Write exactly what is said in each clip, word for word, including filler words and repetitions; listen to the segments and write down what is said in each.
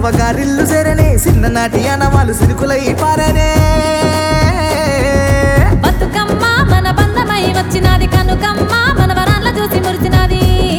అవ్వగారిల్లు సేరనే చిన్ననాటి అనవాళ్ళు సిరుకులై పారనే బతుకమ్మ మన బంధమై వచ్చినది కనుకమ్మ మన వరాల చూసి మురిసినది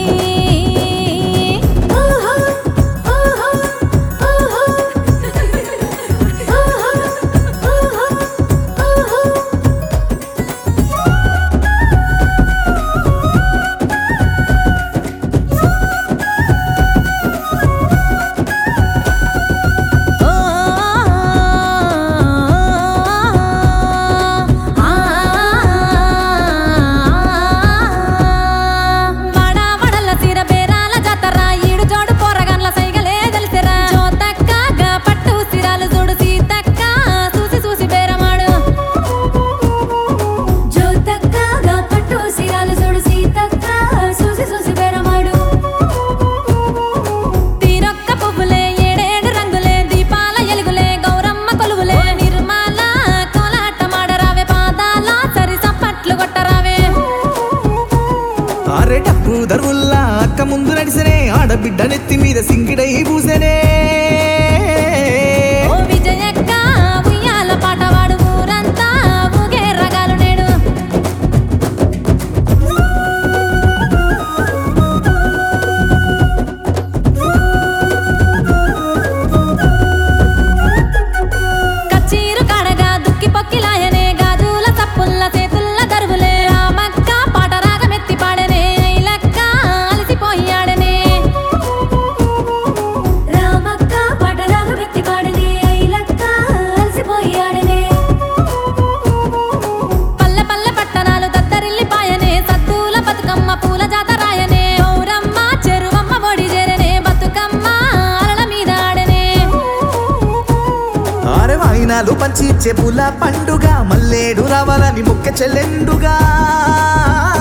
దరువుల్లా అక్క ముందు నడిసనే ఆడబిడ్డ నెత్తి మీద సింగిడై పూసనే ఓ విజయక్క ఉయ్యాల పాటవాడు ఊరంతా ఊగే రగాలు నేడు కచ్చీరు కాడగా దుక్కి పొక్కిలాయనే గాజుల తప్పుల్ల చేతుల్ల దరువులే రామక్క పాట రాగమెత్తి పాడనే వాయినాలు పంచి చెప్పుల పండుగ మల్లేడు రావాలని మొక్క చెల్లెండుగా